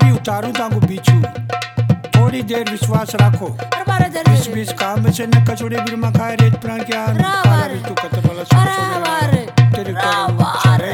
अभी उतारू तांको बीचू थोड़ी देर विश्वास रखो बीच बीच काम से न कचोड़े बिरमा खाए रेत प्राण के आन काला विष्णु कतर वाला सब सोने तेरे करो चढ़े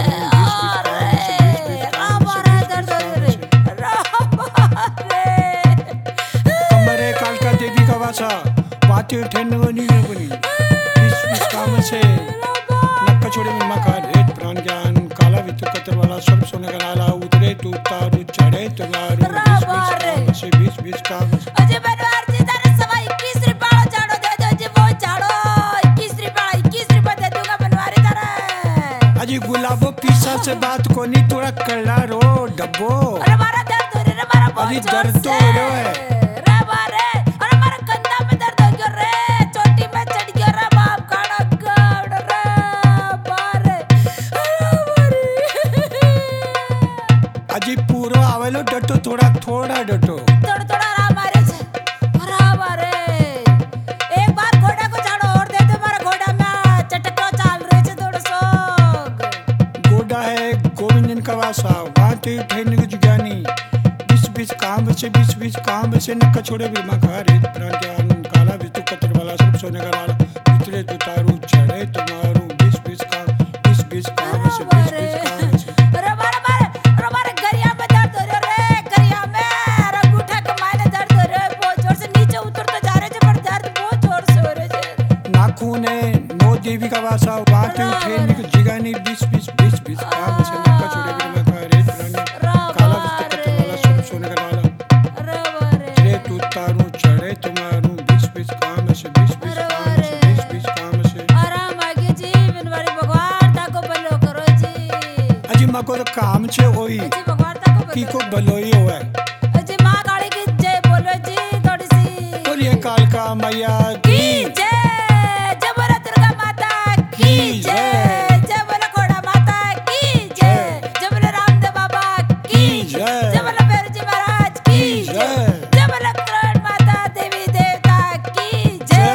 कमरे काल का देवी का वासा पाते ठेन बनी बीच काम से न कचोड़े बिरमा खाए रेत प्राण के आन काला विष्णु कतर वाला सब सोने का नाला उतरे तू तारू चढ़े तुम्हारू बीच बीच काम अजय बनवार जी तारे सवा 21 रुपया झाड़ो दे दो जी वो झाड़ो 21 रुपया दे दूंगा बनवारी तारे अजी गुलाबो पीसा से बात को नहीं थोड़ा कड़ा रो डब्बो अरे मारा दर्द हो रे मारा बहुत अजी दर्द तो हो रहा है रे मारे अरे मारा कंधा में दर्द हो गया रे चोटी में चढ़ गया रे बाप खाना गाड़ रे मारे अजी पूरा आवेलो डटो थोड़ा थोड़ा डटो थोड़ा राम मारे एक बार घोड़ा को झाड़ो और दे दो मारा घोड़ा में चटको चाल रहे छे थोड़ा सो गोडा है गोविंदन का वासा बाते ठेन की जुगानी बीच काम से न कछोड़े बिरमा खा रेत प्राण के आन काला विष्णु कतर वाला सब सोने का लाल उतरे तू तारू चढ़े तुम्हारू बीच काम से काम से अरे मारे गरिया में दर्द हो रे गरिया में अंगूठा कमाने दर्द हो रे बहुत जोर से नीचे उतर तो जा रहे थे पर दर्द बहुत जोर से हो रहे थे नाखून है नौ देवी का वासा बाते ठेन की जुगानी बीच काम से न कछोड़े बिरमा खा रेत प्राण काला विष्णु कतर वाला सब सोने का लाल रे तू तारू चढ़े तुम्हारू बीच काम से काम से आराम आगे जी बनवारी भगवान ताको भलो करो जी अजी मां को तो काम छे होई जी भगवान ताको की को भलोई होवे जी मां काली की जय बोलो जी थोड़ी सी बोलिए कालका मैया की जय जय बोलो दुर्गा माता की जय जय बोलो घोड़ा माता की जय जय बोलो रामदेव बाबा की जय जय बोलो भैरव जी महाराज की जय जय बोलो करण माता देवी देवता की जय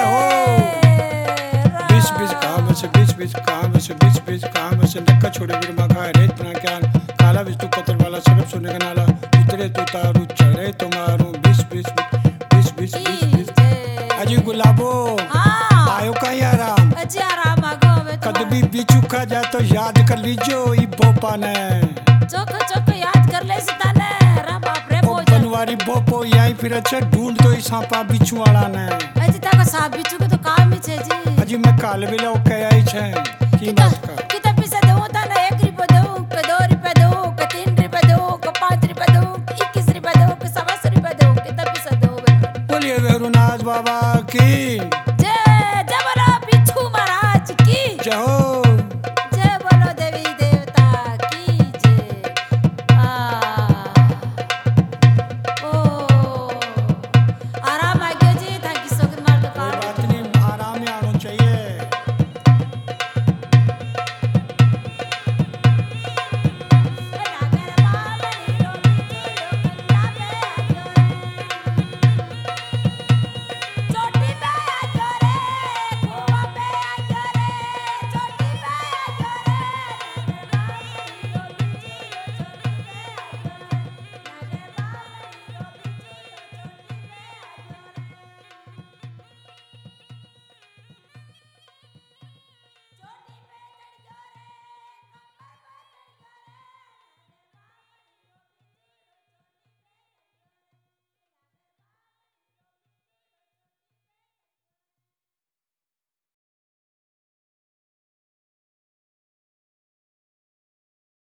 बीच काम से नक्का छोड़े बिरमा खा रेत बना क्या काला विष्णु कतर वाला सब सोने का नाला उतरे तो तारू चढ़े तुम्हारू बीच अजी गुलाबो आयो का आराम अजी आराम आगो हमें कद भी बिचू खा जा तो याद कर लीजो ई बोपा ने चोक याद कर ले सिताने रा बाप रे ओ बनवारी बोपो यही फिर अच्छा ढूंढ दो ई सांपा बिचू वाला ने अजी ताको सांप बिचू के तो काम ही छे जी अजी मैं काल बिलो के आई छे की बात का कितना पैसा दो ता 1 रुपया दो के 2 रुपया दो के 3 रुपया दो के 5 रुपया दो 21 रुपया दो के 27 रुपया दो कितना पैसा दो बोलिए वेरुनाथ बाबा की जय जय बोलो बिच्छू महाराज की जय हो